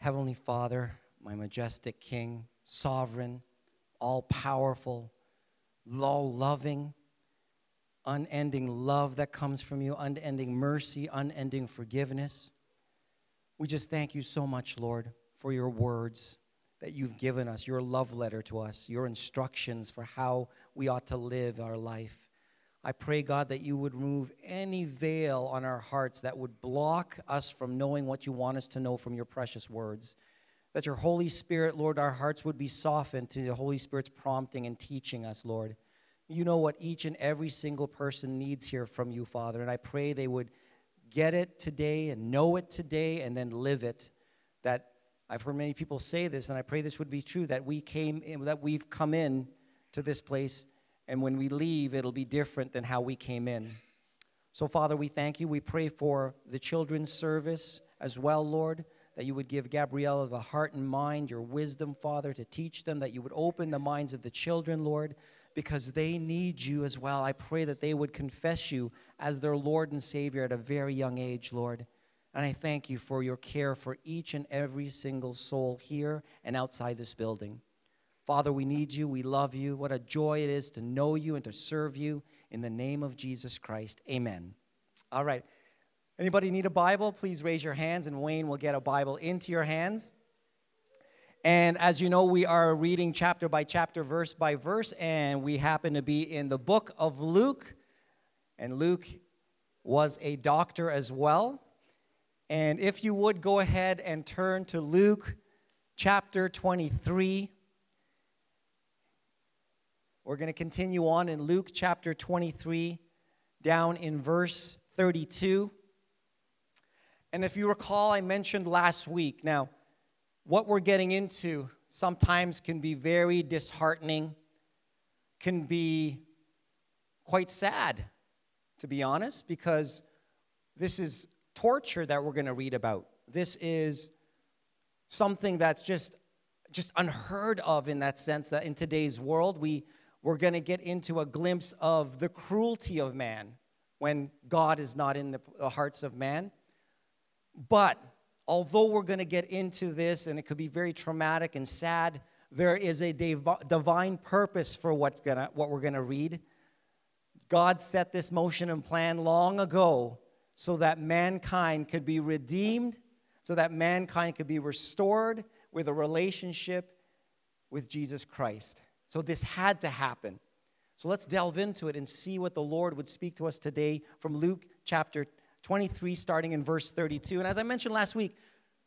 Heavenly Father, my majestic King, sovereign, all-powerful, all-loving, unending love that comes from you, unending mercy, unending forgiveness. We just thank you so much, Lord, for your words that you've given us, your love letter to us, your instructions for how we ought to live our life. I pray, God, that you would remove any veil on our hearts that would block us from knowing what you want us to know from your precious words. That your Holy Spirit, Lord, our hearts would be softened to the Holy Spirit's prompting and teaching us, Lord. You know what each and every single person needs here from you, Father, and I pray they would get it today and know it today and then live it. That I've heard many people say this, and I pray this would be true, that we've come in to this place, and when we leave, it'll be different than how we came in. So, Father, we thank you. We pray for the children's service as well, Lord, that you would give Gabriella the heart and mind, your wisdom, Father, to teach them, that you would open the minds of the children, Lord, because they need you as well. I pray that they would confess you as their Lord and Savior at a very young age, Lord. And I thank you for your care for each and every single soul here and outside this building. Father, we need you. We love you. What a joy it is to know you and to serve you in the name of Jesus Christ. Amen. All right. Anybody need a Bible? Please raise your hands, and Wayne will get a Bible into your hands. And as you know, we are reading chapter by chapter, verse by verse, and we happen to be in the book of Luke. And Luke was a doctor as well. And if you would go ahead and turn to Luke chapter 23. We're going to continue on in Luke chapter 23, down in verse 32. And if you recall, I mentioned last week, now, what we're getting into sometimes can be very disheartening, can be quite sad, to be honest, because this is torture that we're going to read about. This is something that's just unheard of in that sense, that in today's world, we're going to get into a glimpse of the cruelty of man when God is not in the hearts of man. But although we're going to get into this, and it could be very traumatic and sad, there is a divine purpose for what we're going to read. God set this motion and plan long ago so that mankind could be redeemed, so that mankind could be restored with a relationship with Jesus Christ. So this had to happen. So let's delve into it and see what the Lord would speak to us today from Luke chapter 23, starting in verse 32. And as I mentioned last week,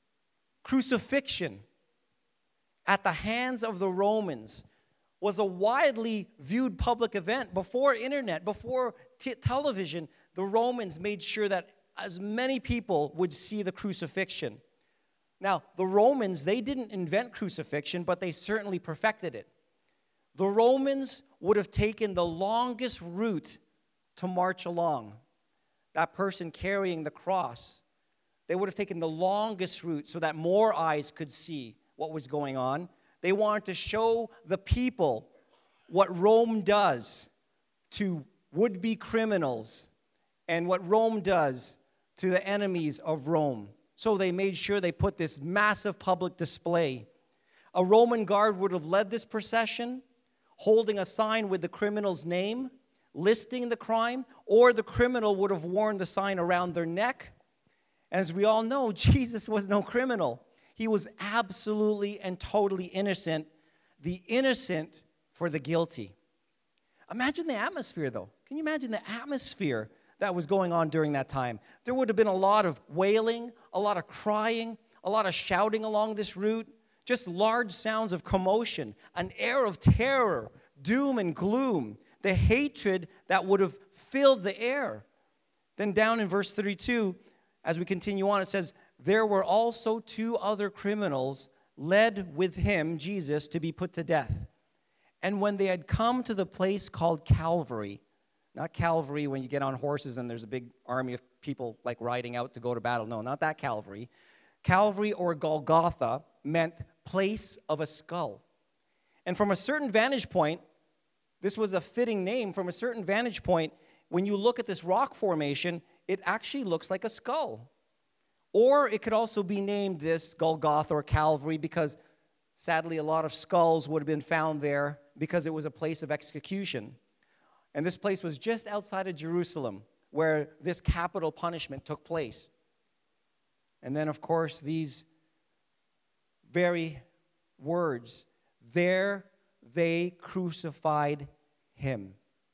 crucifixion at the hands of the Romans was a widely viewed public event. Before internet, before television, the Romans made sure that as many people would see the crucifixion. Now, the Romans, they didn't invent crucifixion, but they certainly perfected it. The Romans would have taken the longest route to march along. That person carrying the cross, they would have taken the longest route so that more eyes could see what was going on. They wanted to show the people what Rome does to would-be criminals and what Rome does to the enemies of Rome. So they made sure they put this massive public display. A Roman guard would have led this procession, holding a sign with the criminal's name, listing the crime, or the criminal would have worn the sign around their neck. As we all know, Jesus was no criminal. He was absolutely and totally innocent, the innocent for the guilty. Imagine the atmosphere, though. Can you imagine the atmosphere that was going on during that time? There would have been a lot of wailing, a lot of crying, a lot of shouting along this route, just large sounds of commotion, an air of terror, doom and gloom, the hatred that would have filled the air. Then down in verse 32, as we continue on, it says, there were also 2 other criminals led with him, Jesus, to be put to death. And when they had come to the place called Calvary, not Calvary when you get on horses and there's a big army of people like riding out to go to battle. No, not that Calvary. Calvary or Golgotha meant place of a skull. And from a certain vantage point, this was a fitting name. From a certain vantage point, when you look at this rock formation, it actually looks like a skull. Or it could also be named this Golgotha or Calvary because sadly a lot of skulls would have been found there because it was a place of execution. And this place was just outside of Jerusalem where this capital punishment took place. And then, of course, these very words, there they crucified him.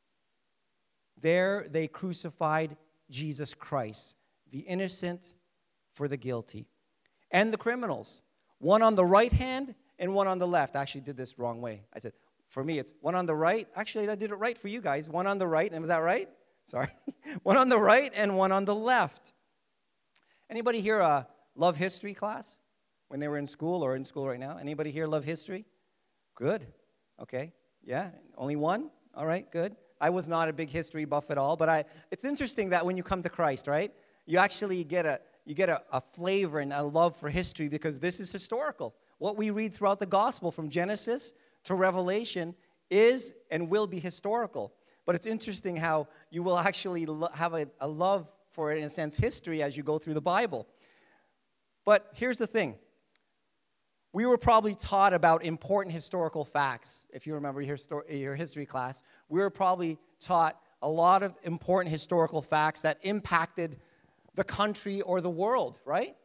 There they crucified Jesus Christ, the innocent for the guilty. And the criminals, one on the right hand and one on the left. I actually did this wrong way. I said, for me, it's one on the right. Actually, I did it right for you guys. One on the right, and was that right? Sorry. One on the right and one on the left. Anybody here love history class when they were in school or in school right now? Anybody here love history? Good. Okay. Yeah. Only one? All right. Good. I was not a big history buff at all, but it's interesting that when you come to Christ, right, you actually get a flavor and a love for history because this is historical. What we read throughout the gospel from Genesis to Revelation is and will be historical. But it's interesting how you will actually have a love for it, in a sense, history as you go through the Bible. But here's the thing. We were probably taught about important historical facts. If you remember your history class, we were probably taught a lot of important historical facts that impacted the country or the world, right?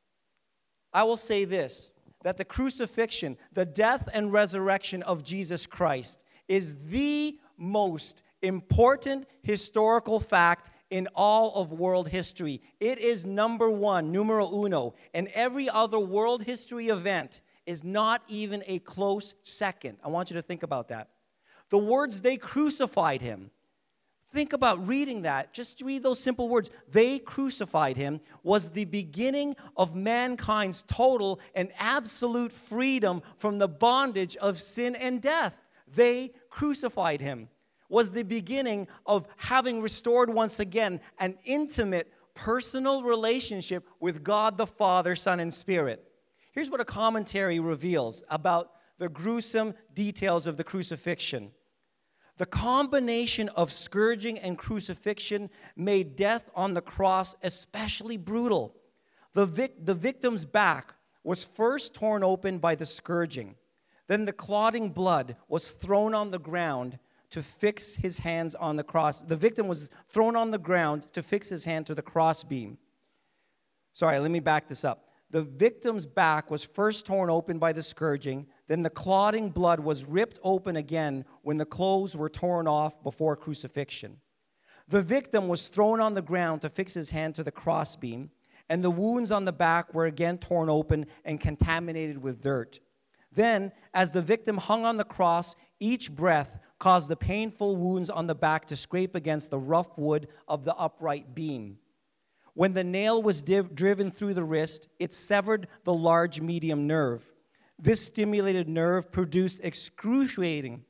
I will say this, that the crucifixion, the death and resurrection of Jesus Christ is the most important historical fact in all of world history. It is number one, numero uno, and every other world history event is not even a close second. I want you to think about that. The words, they crucified him. Think about reading that. Just read those simple words. They crucified him was the beginning of mankind's total and absolute freedom from the bondage of sin and death. They crucified him was the beginning of having restored once again an intimate, personal relationship with God the Father, Son, and Spirit. Here's what a commentary reveals about the gruesome details of the crucifixion. The combination of scourging and crucifixion made death on the cross especially brutal. The victim's back was first torn open by the scourging. Then the clotting blood was thrown on the ground to fix his hands on the cross. The victim was thrown on the ground to fix his hand to the crossbeam. Sorry, let me back this up. The victim's back was first torn open by the scourging. Then the clotting blood was ripped open again when the clothes were torn off before crucifixion. The victim was thrown on the ground to fix his hand to the crossbeam, and the wounds on the back were again torn open and contaminated with dirt. Then, as the victim hung on the cross, each breath caused the painful wounds on the back to scrape against the rough wood of the upright beam. When the nail was driven through the wrist, it severed the large medium nerve. This stimulated nerve produced excruciating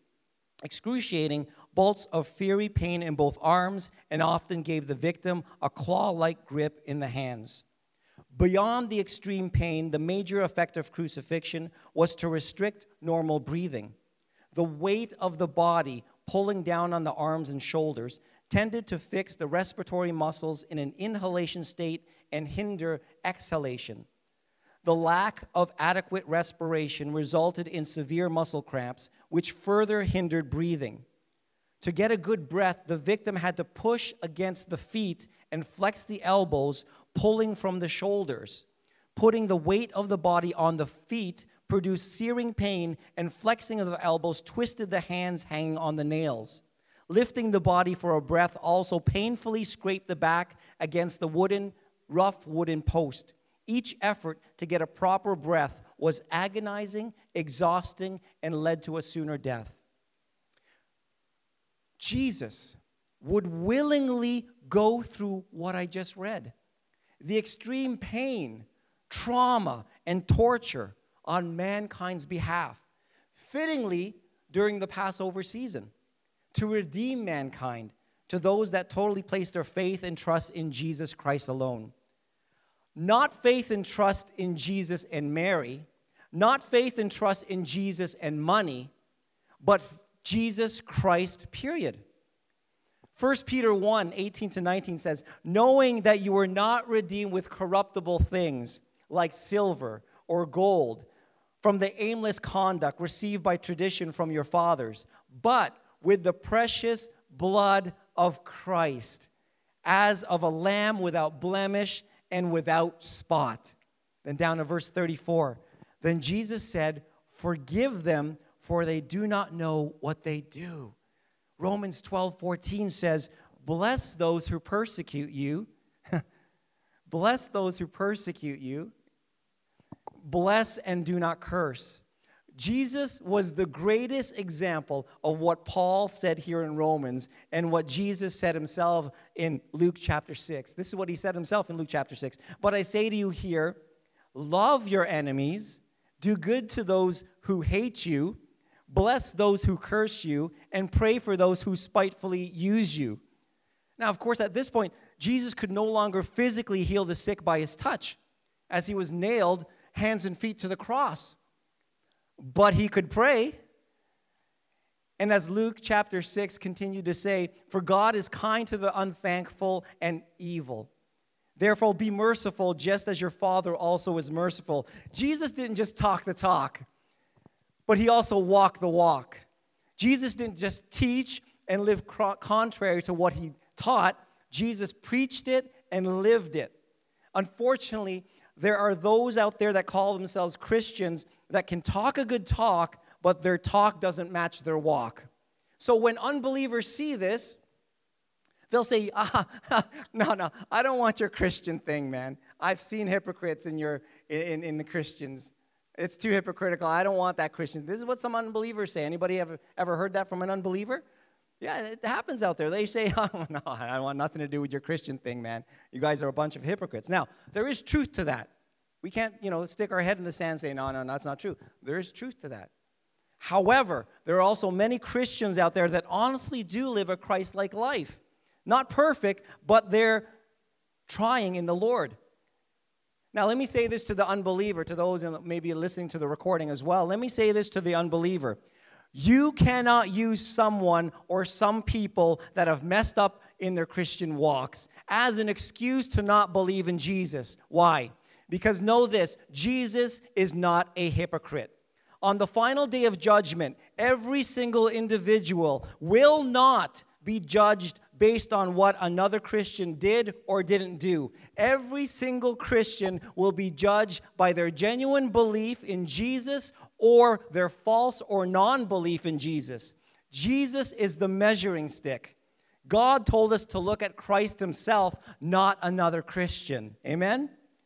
bolts of fiery pain in both arms and often gave the victim a claw-like grip in the hands. Beyond the extreme pain, the major effect of crucifixion was to restrict normal breathing. The weight of the body pulling down on the arms and shoulders tended to fix the respiratory muscles in an inhalation state and hinder exhalation. The lack of adequate respiration resulted in severe muscle cramps, which further hindered breathing. To get a good breath, the victim had to push against the feet and flex the elbows, pulling from the shoulders. Putting the weight of the body on the feet produced searing pain, and flexing of the elbows twisted the hands hanging on the nails. Lifting the body for a breath also painfully scraped the back against the rough wooden post. Each effort to get a proper breath was agonizing, exhausting, and led to a sooner death. Jesus would willingly go through what I just read. The extreme pain, trauma, and torture on mankind's behalf, fittingly during the Passover season, to redeem mankind to those that totally place their faith and trust in Jesus Christ alone. Not faith and trust in Jesus and Mary, not faith and trust in Jesus and money, but Jesus Christ, period. 1 Peter 1, 18 to 19 says, knowing that you were not redeemed with corruptible things like silver or gold from the aimless conduct received by tradition from your fathers, but with the precious blood of Christ, as of a lamb without blemish and without spot. Then down to verse 34. Then Jesus said, forgive them, for they do not know what they do. Romans 12:14 says, bless those who persecute you. Bless those who persecute you. Bless and do not curse. Jesus was the greatest example of what Paul said here in Romans and what Jesus said himself in Luke chapter 6. This is what he said himself in Luke chapter 6. But I say to you here, love your enemies, do good to those who hate you, bless those who curse you, and pray for those who spitefully use you. Now, of course, at this point, Jesus could no longer physically heal the sick by his touch, as he was nailed hands and feet to the cross. But he could pray. And as Luke chapter 6 continued to say, for God is kind to the unthankful and evil. Therefore, be merciful, just as your Father also is merciful. Jesus didn't just talk the talk, but he also walked the walk. Jesus didn't just teach and live contrary to what he taught. Jesus preached it and lived it. Unfortunately, there are those out there that call themselves Christians that can talk a good talk, but their talk doesn't match their walk. So when unbelievers see this, they'll say, no, I don't want your Christian thing, man. I've seen hypocrites in the Christians. It's too hypocritical. I don't want that Christian. This is what some unbelievers say. Anybody ever heard that from an unbeliever? Yeah, it happens out there. They say, oh, no, I want nothing to do with your Christian thing, man. You guys are a bunch of hypocrites. Now, there is truth to that. We can't, stick our head in the sand and say, no, that's not true. There is truth to that. However, there are also many Christians out there that honestly do live a Christ-like life. Not perfect, but they're trying in the Lord. Now, let me say this to the unbeliever, to those maybe listening to the recording as well. Let me say this to the unbeliever. You cannot use someone or some people that have messed up in their Christian walks as an excuse to not believe in Jesus. Why? Because know this, Jesus is not a hypocrite. On the final day of judgment, every single individual will not be judged based on what another Christian did or didn't do. Every single Christian will be judged by their genuine belief in Jesus or their false or non-belief in Jesus. Jesus is the measuring stick. God told us to look at Christ himself, not another Christian. Amen?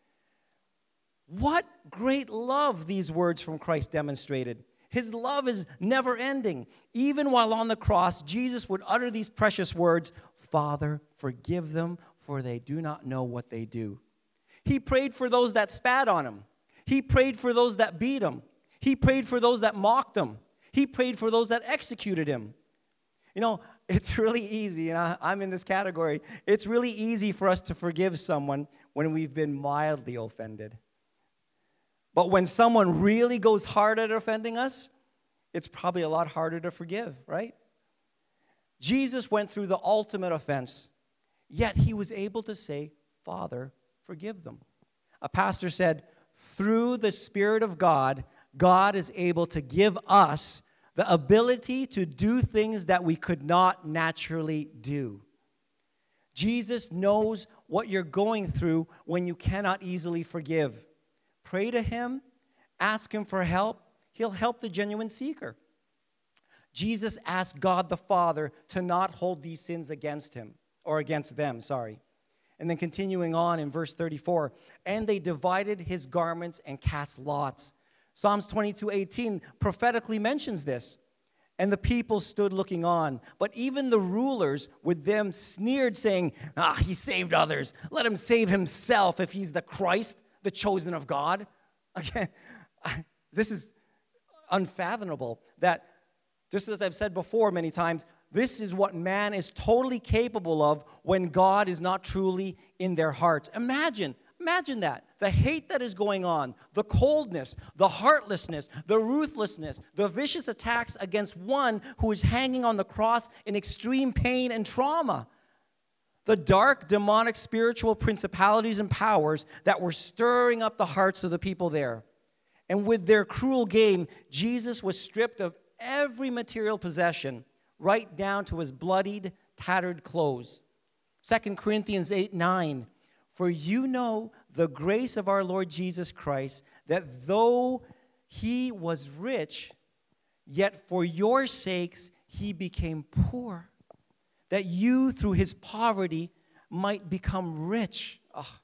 What great love these words from Christ demonstrated. His love is never ending. Even while on the cross, Jesus would utter these precious words, Father, forgive them, for they do not know what they do. He prayed for those that spat on him. He prayed for those that beat him. He prayed for those that mocked him. He prayed for those that executed him. It's really easy, and I'm in this category. It's really easy for us to forgive someone when we've been mildly offended. But when someone really goes hard at offending us, it's probably a lot harder to forgive, right? Jesus went through the ultimate offense, yet he was able to say, Father, forgive them. A pastor said, through the Spirit of God, God is able to give us the ability to do things that we could not naturally do. Jesus knows what you're going through when you cannot easily forgive. Pray to him, ask him for help. He'll help the genuine seeker. Jesus asked God the Father to not hold these sins against him, or against them, sorry. And then continuing on in verse 34, and they divided his garments and cast lots. Psalms 22:18 prophetically mentions this. And the people stood looking on. But even the rulers with them sneered, saying, he saved others. Let him save himself if he's the Christ, the chosen of God. Again, this is unfathomable that, just as I've said before many times, this is what man is totally capable of when God is not truly in their hearts. Imagine Imagine that. The hate that is going on, the coldness, the heartlessness, the ruthlessness, the vicious attacks against one who is hanging on the cross in extreme pain and trauma. The dark, demonic, spiritual principalities and powers that were stirring up the hearts of the people there. And with their cruel game, Jesus was stripped of every material possession, right down to his bloodied, tattered clothes. 2 Corinthians 8:9. For you know the grace of our Lord Jesus Christ, that though he was rich, yet for your sakes he became poor, that you through his poverty might become rich.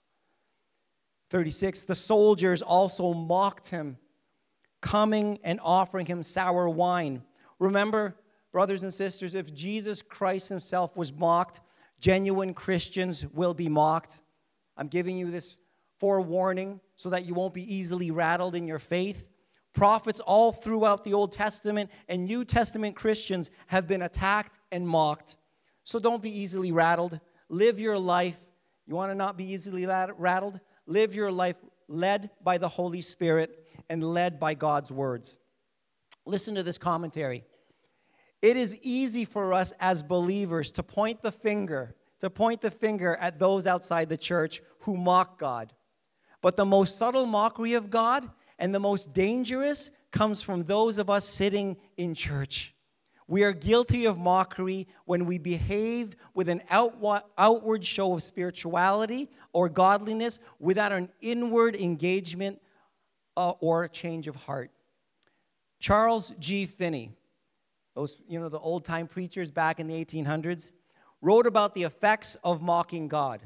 36, the soldiers also mocked him, coming and offering him sour wine. Remember, brothers and sisters, if Jesus Christ himself was mocked, genuine Christians will be mocked. I'm giving you this forewarning so that you won't be easily rattled in your faith. Prophets all throughout the Old Testament and New Testament Christians have been attacked and mocked. So don't be easily rattled. Live your life. You want to not be easily rattled? Live your life led by the Holy Spirit and led by God's words. Listen to this commentary. It is easy for us as believers to point the finger at those outside the church who mock God. But the most subtle mockery of God and the most dangerous comes from those of us sitting in church. We are guilty of mockery when we behave with an outward show of spirituality or godliness without an inward engagement or a change of heart. Charles G. Finney, the old-time preachers back in the 1800s, wrote about the effects of mocking God.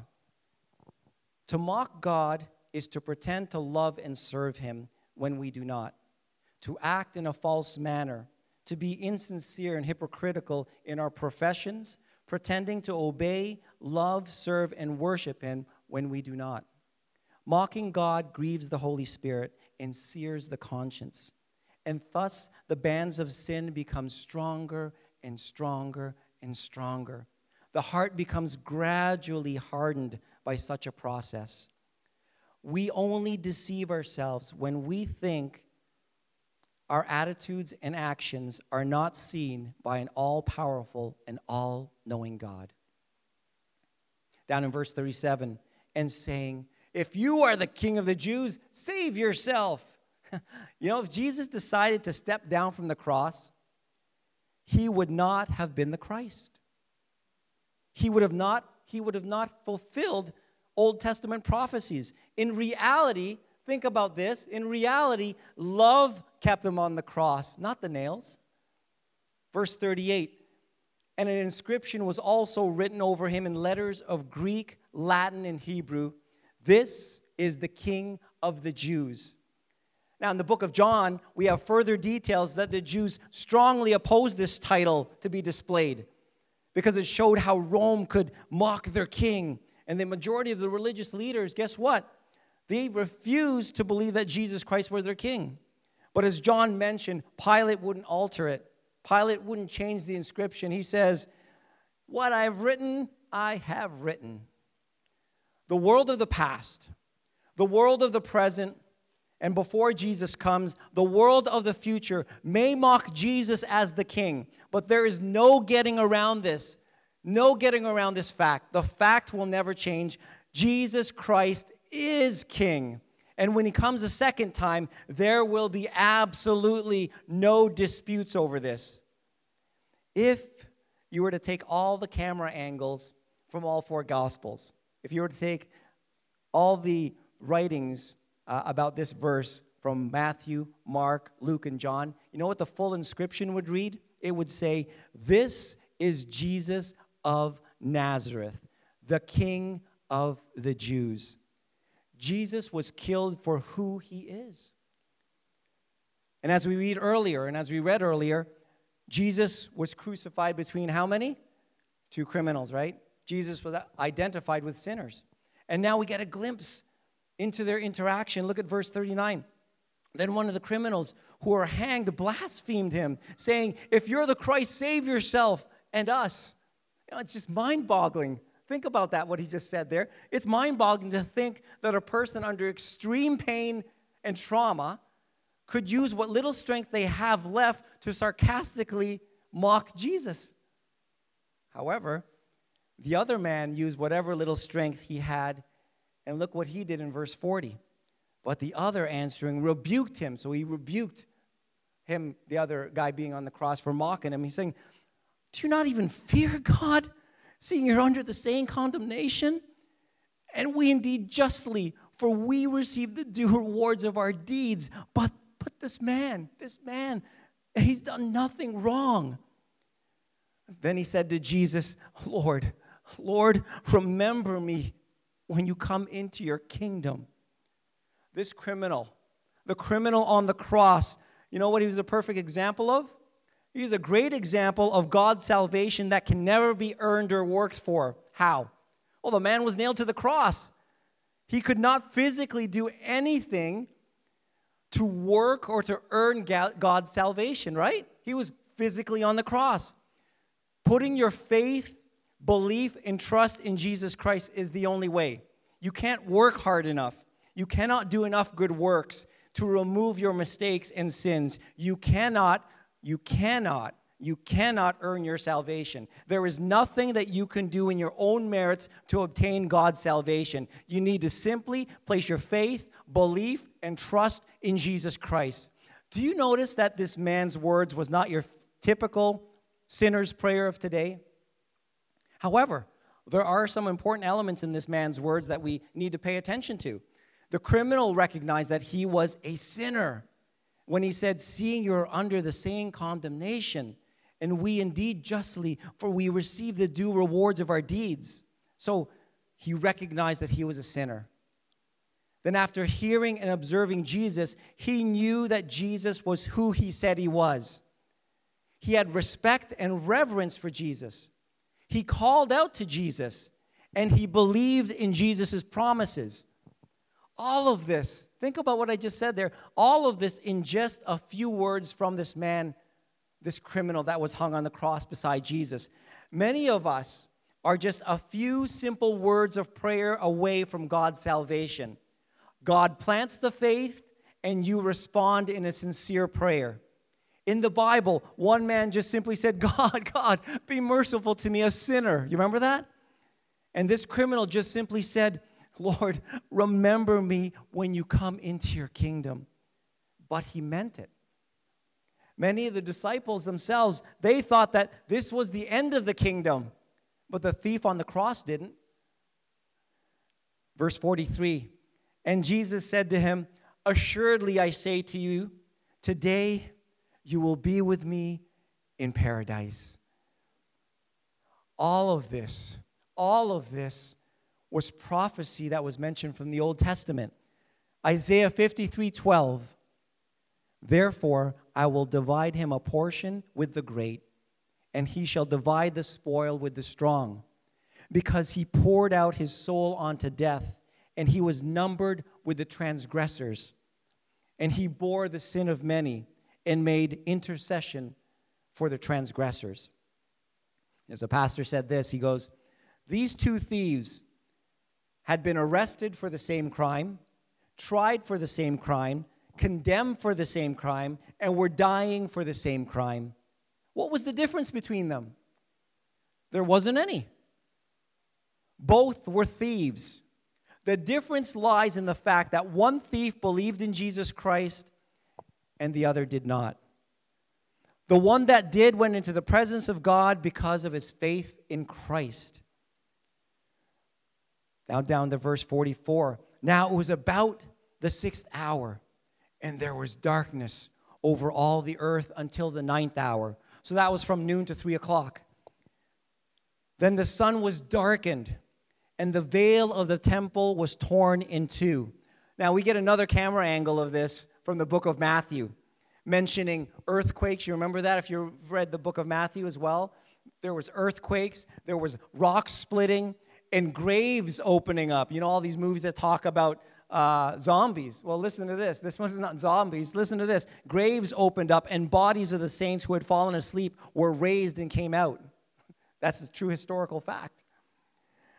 To mock God is to pretend to love and serve him when we do not, to act in a false manner, to be insincere and hypocritical in our professions, pretending to obey, love, serve, and worship him when we do not. Mocking God grieves the Holy Spirit and sears the conscience. And thus the bands of sin become stronger and stronger and stronger. The heart becomes gradually hardened by such a process. We only deceive ourselves when we think our attitudes and actions are not seen by an all-powerful and all-knowing God. Down in verse 37, and saying, if you are the King of the Jews, save yourself. If Jesus decided to step down from the cross, he would not have been the Christ. He would have not fulfilled Old Testament prophecies. In reality, think about this. In reality, love kept him on the cross, not the nails. Verse 38, and an inscription was also written over him in letters of Greek, Latin, and Hebrew. This is the King of the Jews. Now, in the book of John, we have further details that the Jews strongly opposed this title to be displayed because it showed how Rome could mock their king. And the majority of the religious leaders, guess what? They refused to believe that Jesus Christ were their king. But as John mentioned, Pilate wouldn't alter it. Pilate wouldn't change the inscription. He says, what I've written, I have written. The world of the past, the world of the present, and before Jesus comes, the world of the future may mock Jesus as the king. But there is no getting around this. No getting around this fact. The fact will never change. Jesus Christ is king. And when he comes a second time, there will be absolutely no disputes over this. If you were to take all the camera angles from all four Gospels, if you were to take all the writings about this verse from Matthew, Mark, Luke, and John, you know what the full inscription would read? It would say, this is Jesus of Nazareth, the King of the Jews. Jesus was killed for who he is. And as we read earlier, Jesus was crucified between how many? Two criminals, right? Jesus was identified with sinners. And now we get a glimpse into their interaction. Look at verse 39. Then one of the criminals who were hanged blasphemed him, saying, if you're the Christ, save yourself and us. It's just mind-boggling Think about that, what he just said there. It's mind-boggling to think that a person under extreme pain and trauma could use what little strength they have left to sarcastically mock Jesus. However, the other man used whatever little strength he had, and look what he did in verse 40. But the other answering rebuked him. So he rebuked him, the other guy being on the cross, for mocking him. He's saying, do you not even fear God, seeing you're under the same condemnation? And we indeed justly, for we receive the due rewards of our deeds. But this man, he's done nothing wrong. Then he said to Jesus, Lord, remember me when you come into your kingdom. This criminal, the criminal on the cross, you know what he was a perfect example of? He was a great example of God's salvation that can never be earned or worked for. How? Well, the man was nailed to the cross. He could not physically do anything to work or to earn God's salvation, right? He was physically on the cross. Putting your faith, belief, and trust in Jesus Christ is the only way. You can't work hard enough. You cannot do enough good works to remove your mistakes and sins. You cannot earn your salvation. There is nothing that you can do in your own merits to obtain God's salvation. You need to simply place your faith, belief, and trust in Jesus Christ. Do you notice that this man's words was not your typical sinner's prayer of today? However, there are some important elements in this man's words that we need to pay attention to. The criminal recognized that he was a sinner when he said, seeing you're under the same condemnation, and we indeed justly, for we receive the due rewards of our deeds. So he recognized that he was a sinner. Then after hearing and observing Jesus, he knew that Jesus was who he said he was. He had respect and reverence for Jesus. He called out to Jesus, and he believed in Jesus' promises. All of this, think about what I just said there, all of this in just a few words from this man, this criminal that was hung on the cross beside Jesus. Many of us are just a few simple words of prayer away from God's salvation. God plants the faith, and you respond in a sincere prayer. In the Bible, one man just simply said, God, be merciful to me, a sinner. You remember that? And this criminal just simply said, Lord, remember me when you come into your kingdom. But he meant it. Many of the disciples themselves, they thought that this was the end of the kingdom. But the thief on the cross didn't. Verse 43, and Jesus said to him, assuredly I say to you, today you will be with me in paradise. All of this was prophecy that was mentioned from the Old Testament. Isaiah 53:12. Therefore, I will divide him a portion with the great, and he shall divide the spoil with the strong, because he poured out his soul unto death, and he was numbered with the transgressors. And he bore the sin of many, and made intercession for the transgressors. As a pastor said this, he goes, these two thieves had been arrested for the same crime, tried for the same crime, condemned for the same crime, and were dying for the same crime. What was the difference between them? There wasn't any. Both were thieves. The difference lies in the fact that one thief believed in Jesus Christ and the other did not. The one that did went into the presence of God because of his faith in Christ. Now down to verse 44. Now it was about the 6th hour, and there was darkness over all the earth until the 9th hour. So that was from noon to 3 o'clock. Then the sun was darkened, and the veil of the temple was torn in two. Now we get another camera angle of this from the book of Matthew, mentioning earthquakes. You remember that if you've read the book of Matthew as well? There was earthquakes, there was rock splitting, and graves opening up. You know, all these movies that talk about zombies. Well, listen to this. This one's not zombies. Listen to this. Graves opened up, and bodies of the saints who had fallen asleep were raised and came out. That's a true historical fact.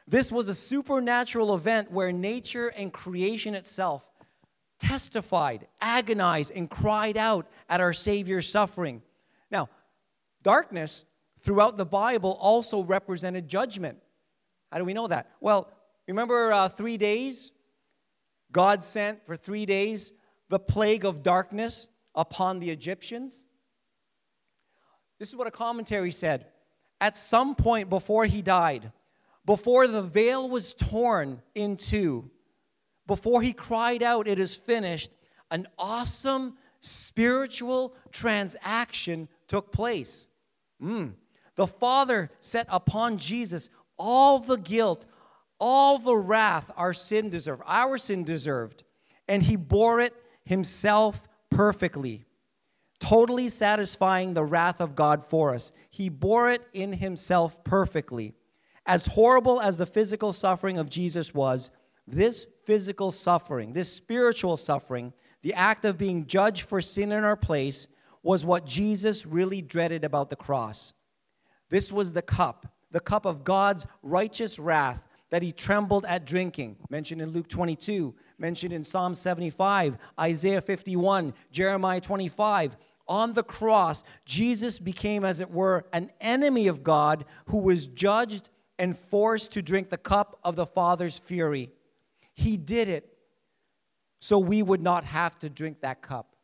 This was a supernatural event where nature and creation itself testified, agonized, and cried out at our Savior's suffering. Now, darkness throughout the Bible also represented judgment. How do we know that? Well, remember 3 days? God sent for 3 days the plague of darkness upon the Egyptians. This is what a commentary said. At some point before he died, before the veil was torn in two, before he cried out, "It is finished," an awesome spiritual transaction took place. The Father set upon Jesus all the guilt, all the wrath our sin deserved, and he bore it himself perfectly, totally satisfying the wrath of God for us. He bore it in himself perfectly. As horrible as the physical suffering of Jesus was, this physical suffering, this spiritual suffering, the act of being judged for sin in our place, was what Jesus really dreaded about the cross. This was the cup of God's righteous wrath that he trembled at drinking, mentioned in Luke 22, mentioned in Psalm 75, Isaiah 51, Jeremiah 25. On the cross, Jesus became, as it were, an enemy of God who was judged and forced to drink the cup of the Father's fury. He did it so we would not have to drink that cup.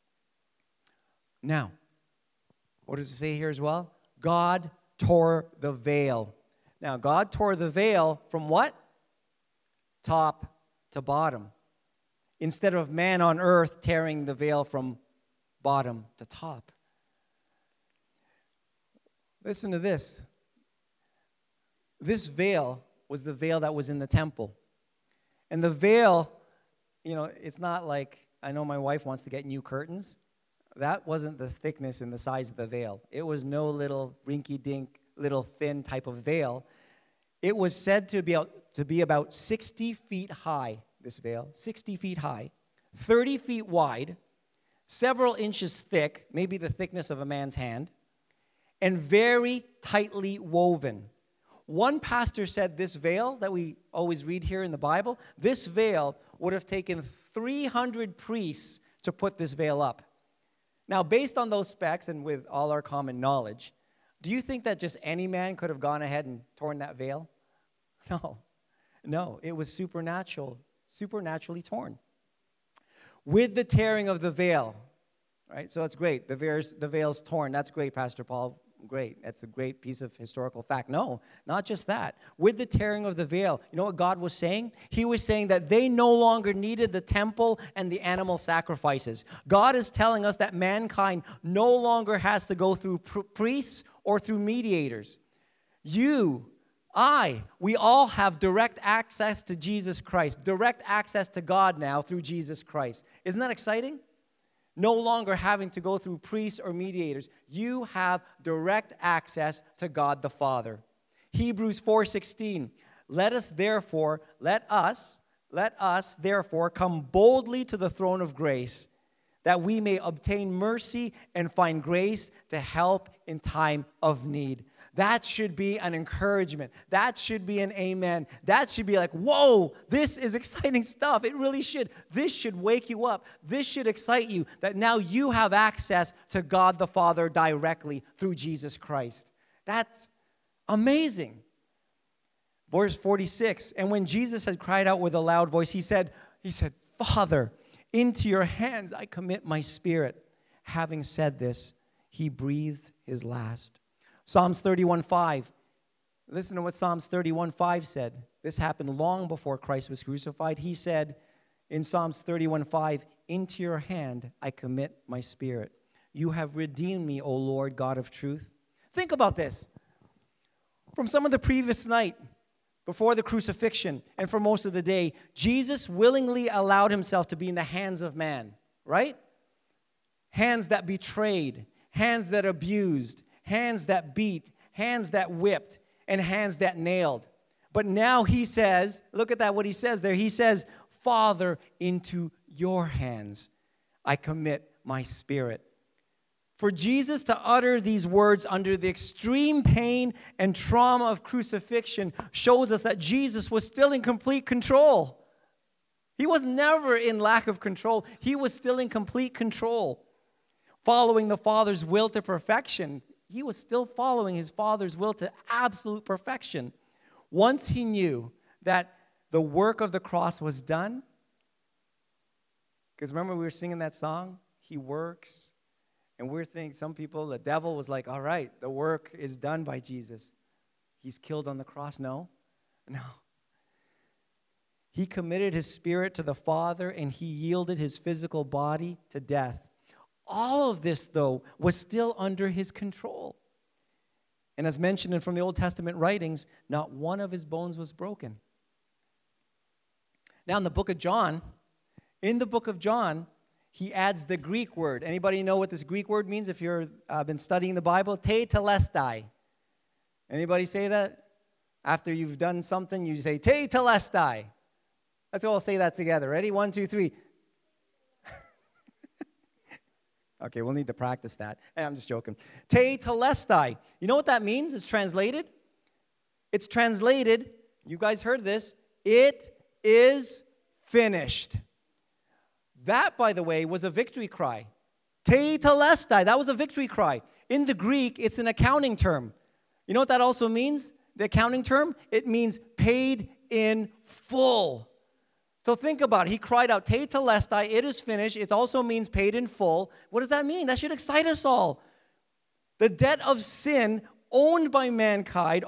Now, what does it say here as well? God tore the veil. Now, God tore the veil from what? Top to bottom. Instead of man on earth tearing the veil from bottom to top. Listen to this. This veil was the veil that was in the temple. And the veil, it's not like, I know my wife wants to get new curtains. That wasn't the thickness and the size of the veil. It was no little rinky-dink, little thin type of veil. It was said to be about 60 feet high, this veil, 60 feet high, 30 feet wide, several inches thick, maybe the thickness of a man's hand, and very tightly woven. One pastor said this veil that we always read here in the Bible, this veil would have taken 300 priests to put this veil up. Now, based on those specs and with all our common knowledge, do you think that just any man could have gone ahead and torn that veil? No, it was supernaturally torn. With the tearing of the veil, right? So it's great. The veil's torn. That's great, Pastor Paul. Great. That's a great piece of historical fact. No, not just that. With the tearing of the veil, you know what God was saying? He was saying that they no longer needed the temple and the animal sacrifices. God is telling us that mankind no longer has to go through priests or through mediators. We all have direct access to Jesus Christ, direct access to God now through Jesus Christ. Isn't that exciting? No longer having to go through priests or mediators. You have direct access to God the Father. Hebrews 4:16. Let us therefore come boldly to the throne of grace, that we may obtain mercy and find grace to help in time of need. That should be an encouragement. That should be an amen. That should be like, whoa, this is exciting stuff. It really should. This should wake you up. This should excite you that now you have access to God the Father directly through Jesus Christ. That's amazing. Verse 46, and when Jesus had cried out with a loud voice, he said, Father, into your hands I commit my spirit. Having said this, he breathed his last. Psalms 31:5. Listen to what Psalms 31:5 said. This happened long before Christ was crucified. He said in Psalms 31:5, into your hand I commit my spirit. You have redeemed me, O Lord, God of truth. Think about this. From some of the previous night, before the crucifixion, and for most of the day, Jesus willingly allowed himself to be in the hands of man, right? Hands that betrayed, hands that abused, hands that beat, hands that whipped, and hands that nailed. But now he says, look at that, what he says there. He says, Father, into your hands I commit my spirit. For Jesus to utter these words under the extreme pain and trauma of crucifixion shows us that Jesus was still in complete control. He was never in lack of control. He was still in complete control. Following the Father's will to perfection, he was still following his Father's will to absolute perfection. Once he knew that the work of the cross was done, because remember we were singing that song, He Works, and we're thinking, some people, the devil was like, all right, the work is done by Jesus. He's killed on the cross. No. He committed his spirit to the Father, and he yielded his physical body to death. All of this, though, was still under his control. And as mentioned from the Old Testament writings, not one of his bones was broken. Now, in the book of John, he adds the Greek word. Anybody know what this Greek word means if you've been studying the Bible? Tetelestai. Anybody say that? After you've done something, you say tetelestai. Let's all say that together. Ready? 1, 2, 3. Okay, we'll need to practice that. I'm just joking. Tetelestai. You know what that means? It's translated. You guys heard this. It is finished. That, by the way, was a victory cry. Tetelestai. That was a victory cry. In the Greek, it's an accounting term. You know what that also means? The accounting term? It means paid in full. So think about it. He cried out, Tetelestai, it is finished. It also means paid in full. What does that mean? That should excite us all. The debt of sin owed by mankind,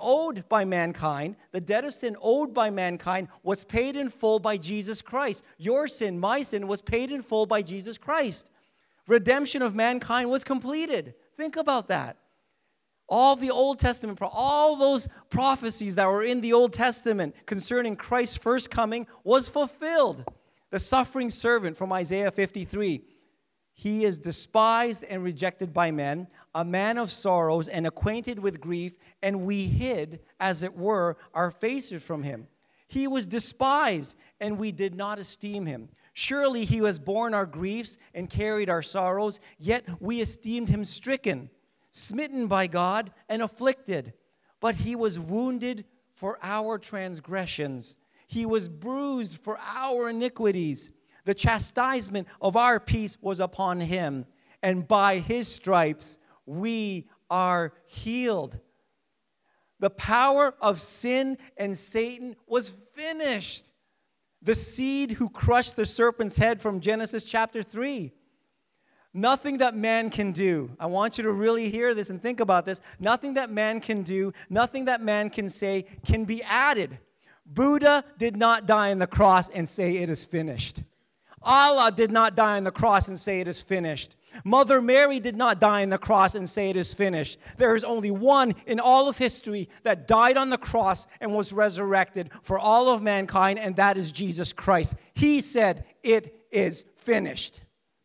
the debt of sin owed by mankind was paid in full by Jesus Christ. Your sin, my sin, was paid in full by Jesus Christ. Redemption of mankind was completed. Think about that. All the Old Testament, all those prophecies that were in the Old Testament concerning Christ's first coming was fulfilled. The suffering servant from Isaiah 53. He is despised and rejected by men, a man of sorrows and acquainted with grief, and we hid, as it were, our faces from him. He was despised, and we did not esteem him. Surely he has borne our griefs and carried our sorrows, yet we esteemed him stricken, smitten by God, and afflicted. But he was wounded for our transgressions. He was bruised for our iniquities. The chastisement of our peace was upon him, and by his stripes we are healed. The power of sin and Satan was finished. The seed who crushed the serpent's head from Genesis chapter 3. Nothing that man can do. I want you to really hear this and think about this. Nothing that man can do, nothing that man can say can be added. Buddha did not die on the cross and say it is finished. Allah did not die on the cross and say it is finished. Mother Mary did not die on the cross and say it is finished. There is only one in all of history that died on the cross and was resurrected for all of mankind, and that is Jesus Christ. He said it is finished.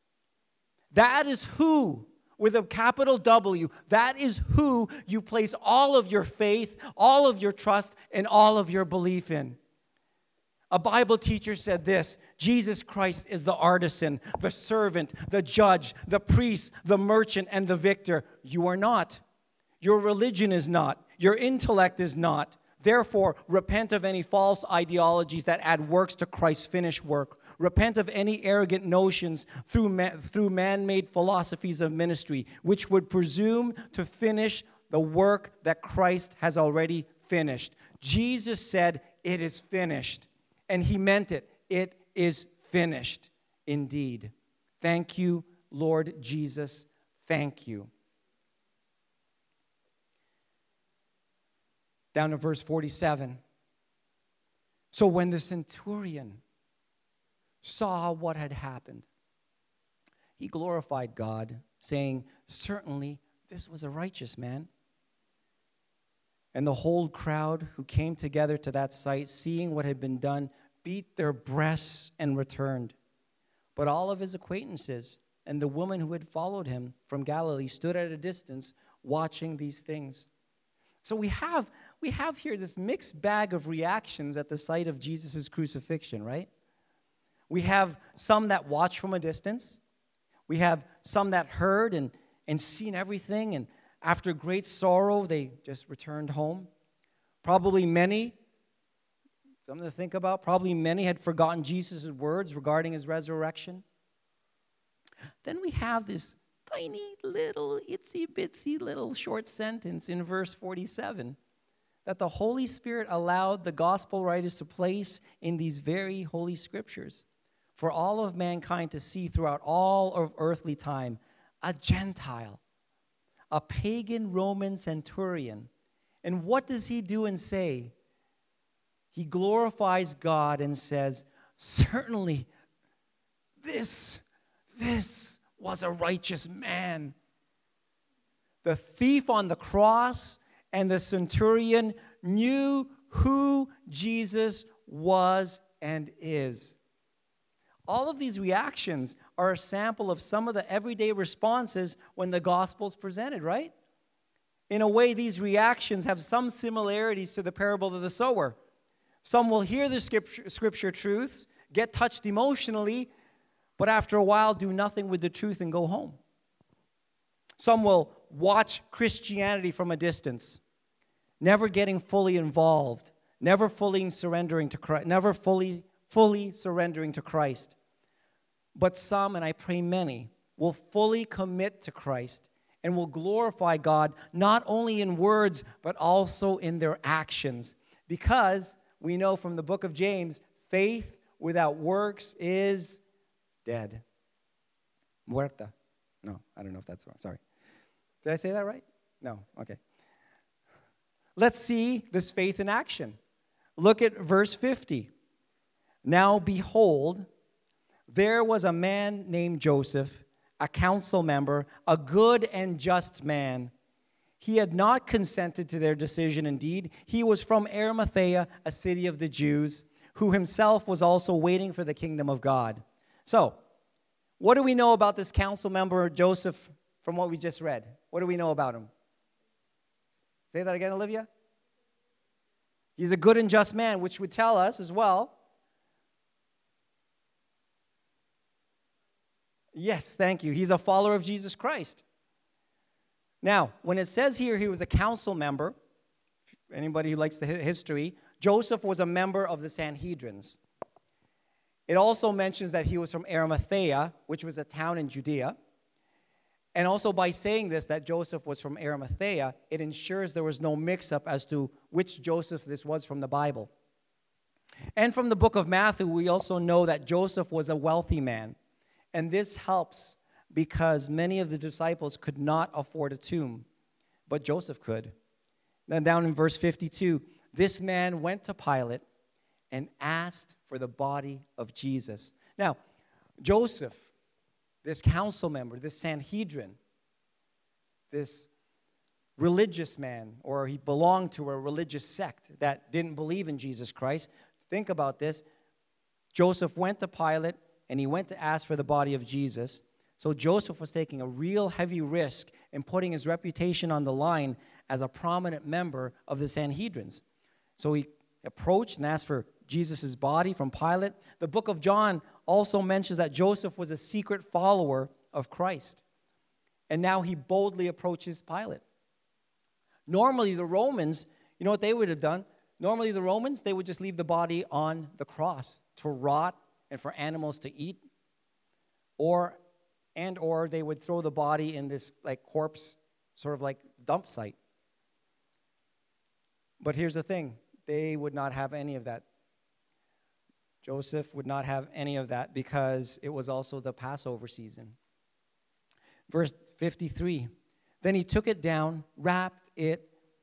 That is who, with a capital W, that is who you place all of your faith, all of your trust, and all of your belief in. A Bible teacher said this: Jesus Christ is the artisan, the servant, the judge, the priest, the merchant, and the victor. You are not. Your religion is not. Your intellect is not. Therefore, repent of any false ideologies that add works to Christ's finished work. Repent of any arrogant notions through man-made philosophies of ministry, which would presume to finish the work that Christ has already finished. Jesus said, "It is finished." And he meant it. It is finished indeed. Thank you, Lord Jesus. Thank you. Down to verse 47. So when the centurion saw what had happened, he glorified God, saying, "Certainly this was a righteous man." And the whole crowd who came together to that sight, seeing what had been done, beat their breasts and returned. But all of his acquaintances and the woman who had followed him from Galilee stood at a distance watching these things. So we have here this mixed bag of reactions at the sight of Jesus' crucifixion, right? We have some that watched from a distance. We have some that heard and and seen everything, and after great sorrow, they just returned home. Probably many, something to think about, probably many had forgotten Jesus' words regarding his resurrection. Then we have this tiny little itsy-bitsy little short sentence in verse 47 that the Holy Spirit allowed the gospel writers to place in these very holy scriptures for all of mankind to see throughout all of earthly time, a Gentile, a pagan Roman centurion. And what does he do and say? He glorifies God and says, certainly this was a righteous man. The thief on the cross and the centurion knew who Jesus was and is. All of these reactions are a sample of some of the everyday responses when the gospel's presented, right? In a way, these reactions have some similarities to the parable of the sower. Some will hear the scripture truths, get touched emotionally, but after a while do nothing with the truth and go home. Some will watch Christianity from a distance, never getting fully involved, never fully surrendering to Christ, never fully surrendering to Christ. But some, and I pray many, will fully commit to Christ and will glorify God not only in words but also in their actions. Because we know from the book of James, faith without works is dead. Muerta. No, I don't know if that's wrong. Sorry. Did I say that right? No. Okay. Let's see this faith in action. Look at verse 50. Now behold, there was a man named Joseph, a council member, a good and just man. He had not consented to their decision indeed. He was from Arimathea, a city of the Jews, who himself was also waiting for the kingdom of God. So, what do we know about this council member, Joseph, from what we just read? What do we know about him? Say that again, Olivia. He's a good and just man, which would tell us as well. Yes, thank you. He's a follower of Jesus Christ. Now, when it says here he was a council member, anybody who likes the history, Joseph was a member of the Sanhedrins. It also mentions that he was from Arimathea, which was a town in Judea. And also by saying this, that Joseph was from Arimathea, it ensures there was no mix-up as to which Joseph this was from the Bible. And from the book of Matthew, we also know that Joseph was a wealthy man. And this helps because many of the disciples could not afford a tomb, but Joseph could. Then down in verse 52, this man went to Pilate and asked for the body of Jesus. Now, Joseph, this council member, this Sanhedrin, this religious man, or he belonged to a religious sect that didn't believe in Jesus Christ. Think about this. Joseph went to Pilate and he went to ask for the body of Jesus. So Joseph was taking a real heavy risk and putting his reputation on the line as a prominent member of the Sanhedrins. So he approached and asked for Jesus' body from Pilate. The book of John also mentions that Joseph was a secret follower of Christ. And now he boldly approaches Pilate. Normally the Romans, you know what they would have done? Normally the Romans, they would just leave the body on the cross to rot and for animals to eat. Or they would throw the body in this like corpse, sort of like dump site. But here's the thing. They would not have any of that. Joseph would not have any of that because it was also the Passover season. Verse 53, Then he took it down, wrapped it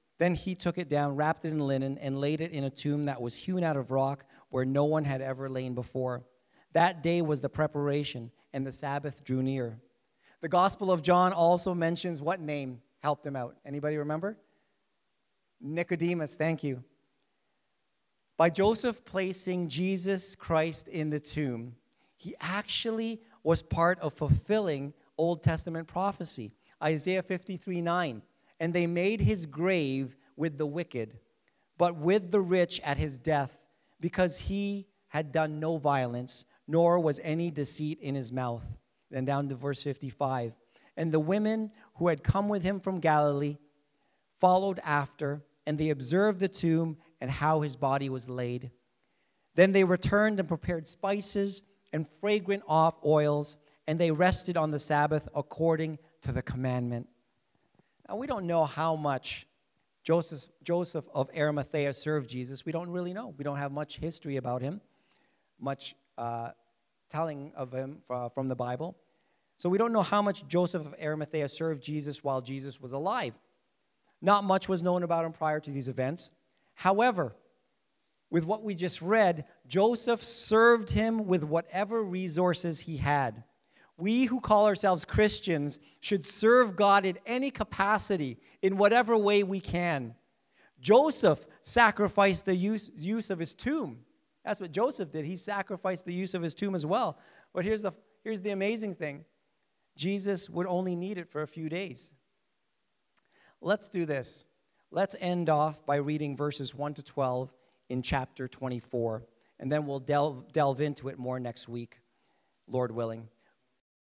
in linen, and laid it in a tomb that was hewn out of rock where no one had ever lain before. That day was the preparation, and the Sabbath drew near. The Gospel of John also mentions what name helped him out. Anybody remember? Nicodemus, thank you. By Joseph placing Jesus Christ in the tomb, he actually was part of fulfilling Old Testament prophecy. Isaiah 53:9. And they made his grave with the wicked, but with the rich at his death, because he had done no violence, nor was any deceit in his mouth. Then down to verse 55. and the women who had come with him from Galilee followed after, and they observed the tomb and how his body was laid. Then they returned and prepared spices and fragrant oils, and they rested on the Sabbath according to the commandment. Now, we don't know how much Joseph of Arimathea served Jesus. We don't really know. We don't have much history about him, much telling of him from the Bible. So we don't know how much Joseph of Arimathea served Jesus while Jesus was alive. Not much was known about him prior to these events. However, with what we just read, Joseph served him with whatever resources he had. We who call ourselves Christians should serve God in any capacity, in whatever way we can. Joseph sacrificed the use of his tomb. That's what Joseph did. He sacrificed the use of his tomb as well. But here's the amazing thing. Jesus would only need it for a few days. Let's do this. Let's end off by reading verses 1 to 12 in chapter 24, and then we'll delve into it more next week, Lord willing.